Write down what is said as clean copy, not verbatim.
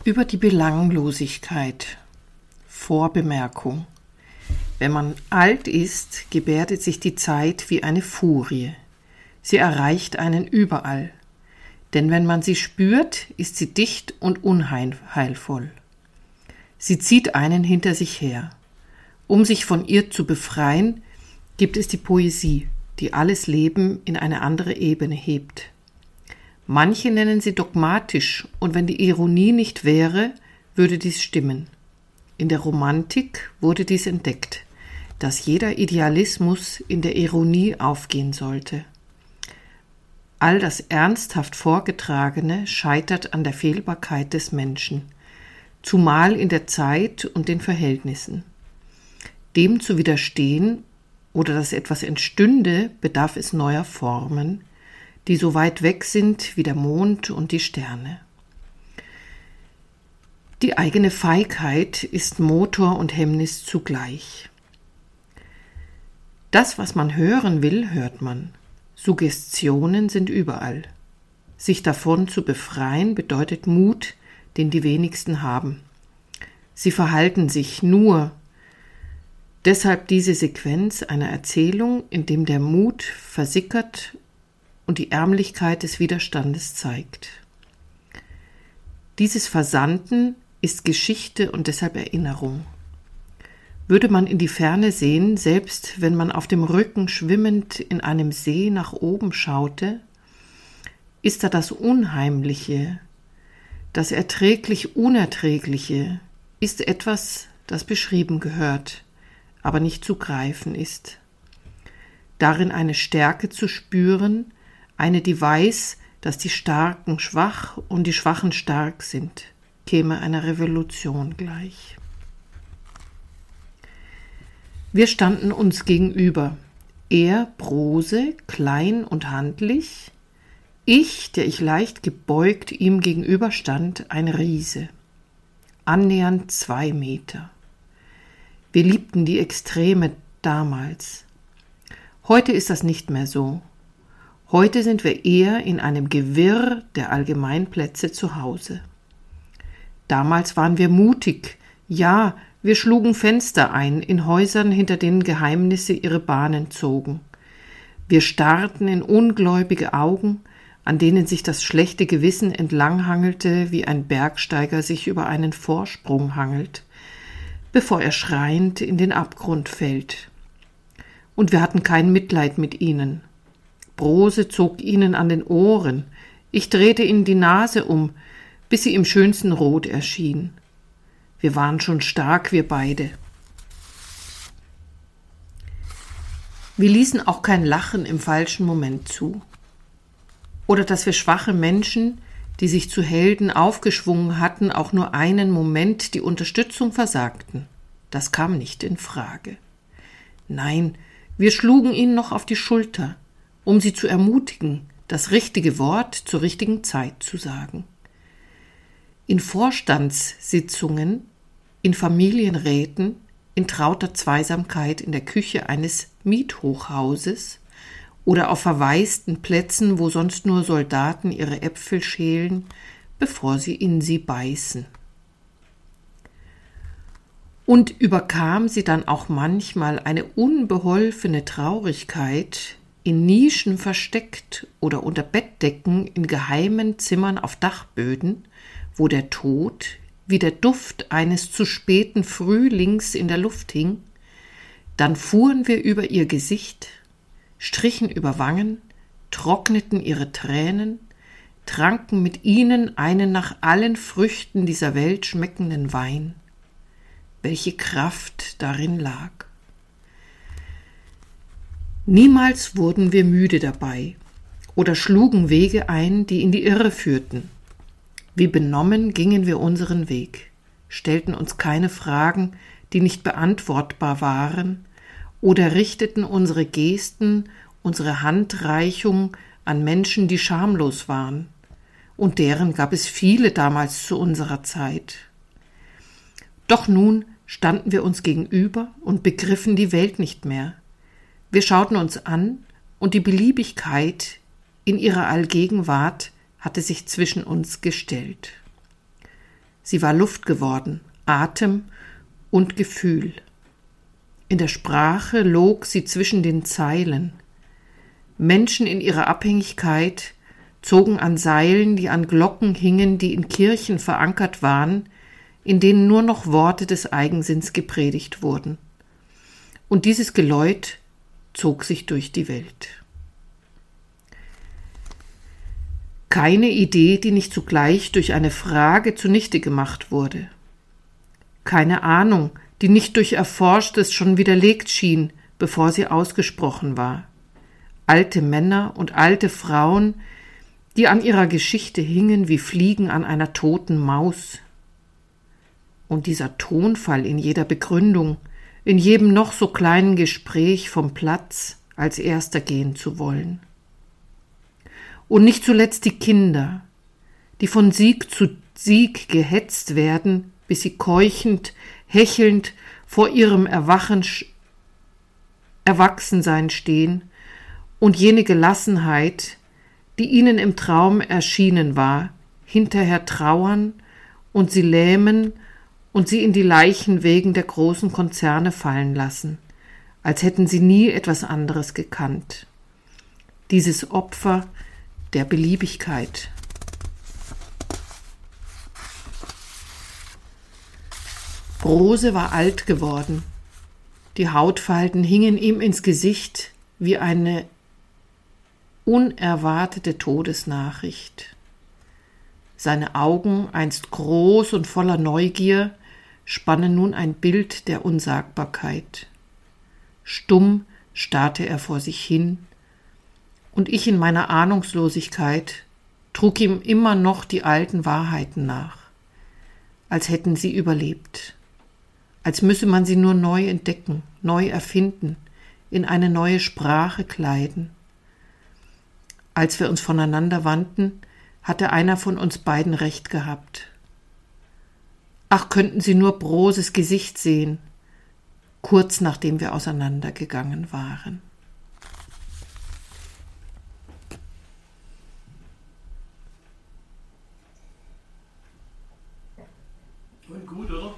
Über die Belanglosigkeit. Vorbemerkung. Wenn man alt ist, gebärdet sich die Zeit wie eine Furie. Sie erreicht einen überall. Denn wenn man sie spürt, ist sie dicht und unheilvoll. Sie zieht einen hinter sich her. Um sich von ihr zu befreien, gibt es die Poesie, die alles Leben in eine andere Ebene hebt. Manche nennen sie dogmatisch, und wenn die Ironie nicht wäre, würde dies stimmen. In der Romantik wurde dies entdeckt, dass jeder Idealismus in der Ironie aufgehen sollte. All das ernsthaft Vorgetragene scheitert an der Fehlbarkeit des Menschen, zumal in der Zeit und den Verhältnissen. Dem zu widerstehen oder dass etwas entstünde, bedarf es neuer Formen, die so weit weg sind wie der Mond und die Sterne. Die eigene Feigheit ist Motor und Hemmnis zugleich. Das, was man hören will, hört man. Suggestionen sind überall. Sich davon zu befreien bedeutet Mut, den die wenigsten haben. Sie verhalten sich nur. Deshalb diese Sequenz einer Erzählung, in dem der Mut versickert und die Ärmlichkeit des Widerstandes zeigt. Dieses Versanden ist Geschichte und deshalb Erinnerung. Würde man in die Ferne sehen, selbst wenn man auf dem Rücken schwimmend in einem See nach oben schaute, ist da das Unheimliche, das erträglich Unerträgliche, ist etwas, das beschrieben gehört, aber nicht zu greifen ist. Darin eine Stärke zu spüren, eine, die weiß, dass die Starken schwach und die Schwachen stark sind, käme einer Revolution gleich. Wir standen uns gegenüber, er Brose, klein und handlich, ich, der ich leicht gebeugt ihm gegenüberstand, ein Riese, annähernd 2 Meter. Wir liebten die Extreme damals. Heute ist das nicht mehr so. Heute sind wir eher in einem Gewirr der Allgemeinplätze zu Hause. Damals waren wir mutig, ja, wir schlugen Fenster ein in Häusern, hinter denen Geheimnisse ihre Bahnen zogen. Wir starrten in ungläubige Augen, an denen sich das schlechte Gewissen entlanghangelte, wie ein Bergsteiger sich über einen Vorsprung hangelt, bevor er schreiend in den Abgrund fällt. Und wir hatten kein Mitleid mit ihnen. Brose zog ihnen an den Ohren, ich drehte ihnen die Nase um, bis sie im schönsten Rot erschien. Wir waren schon stark, wir beide. Wir ließen auch kein Lachen im falschen Moment zu. Oder dass wir schwache Menschen, die sich zu Helden aufgeschwungen hatten, auch nur einen Moment die Unterstützung versagten. Das kam nicht in Frage. Nein, wir schlugen ihnen noch auf die Schulter, um sie zu ermutigen, das richtige Wort zur richtigen Zeit zu sagen. In Vorstandssitzungen, in Familienräten, in trauter Zweisamkeit in der Küche eines Miethochhauses oder auf verwaisten Plätzen, wo sonst nur Soldaten ihre Äpfel schälen, bevor sie in sie beißen. Und überkam sie dann auch manchmal eine unbeholfene Traurigkeit, in Nischen versteckt oder unter Bettdecken in geheimen Zimmern auf Dachböden, wo der Tod wie der Duft eines zu späten Frühlings in der Luft hing, dann fuhren wir über ihr Gesicht, strichen über Wangen, trockneten ihre Tränen, tranken mit ihnen einen nach allen Früchten dieser Welt schmeckenden Wein. Welche Kraft darin lag. Niemals wurden wir müde dabei oder schlugen Wege ein, die in die Irre führten. Wie benommen gingen wir unseren Weg, stellten uns keine Fragen, die nicht beantwortbar waren, oder richteten unsere Gesten, unsere Handreichung an Menschen, die schamlos waren. Und deren gab es viele damals zu unserer Zeit. Doch nun standen wir uns gegenüber und begriffen die Welt nicht mehr. Wir schauten uns an und die Beliebigkeit in ihrer Allgegenwart hatte sich zwischen uns gestellt. Sie war Luft geworden, Atem und Gefühl. In der Sprache log sie zwischen den Zeilen. Menschen in ihrer Abhängigkeit zogen an Seilen, die an Glocken hingen, die in Kirchen verankert waren, in denen nur noch Worte des Eigensinns gepredigt wurden. Und dieses Geläut zog sich durch die Welt. Keine Idee, die nicht zugleich durch eine Frage zunichte gemacht wurde. Keine Ahnung, die nicht durch Erforschtes schon widerlegt schien, bevor sie ausgesprochen war. Alte Männer und alte Frauen, die an ihrer Geschichte hingen wie Fliegen an einer toten Maus. Und dieser Tonfall in jeder Begründung, in jedem noch so kleinen Gespräch vom Platz, als Erster gehen zu wollen. Und nicht zuletzt die Kinder, die von Sieg zu Sieg gehetzt werden, bis sie keuchend, hechelnd vor ihrem Erwachsensein stehen und jene Gelassenheit, die ihnen im Traum erschienen war, hinterher trauern und sie lähmen und sie in die Leichenwegen der großen Konzerne fallen lassen, als hätten sie nie etwas anderes gekannt. Dieses Opfer der Beliebigkeit. Brose war alt geworden. Die Hautfalten hingen ihm ins Gesicht wie eine unerwartete Todesnachricht. Seine Augen, einst groß und voller Neugier, spannen nun ein Bild der Unsagbarkeit. Stumm starrte er vor sich hin, und ich in meiner Ahnungslosigkeit trug ihm immer noch die alten Wahrheiten nach, als hätten sie überlebt, als müsse man sie nur neu entdecken, neu erfinden, in eine neue Sprache kleiden. Als wir uns voneinander wandten, hatte einer von uns beiden recht gehabt. Ach, könnten Sie nur Broses Gesicht sehen, kurz nachdem wir auseinandergegangen waren.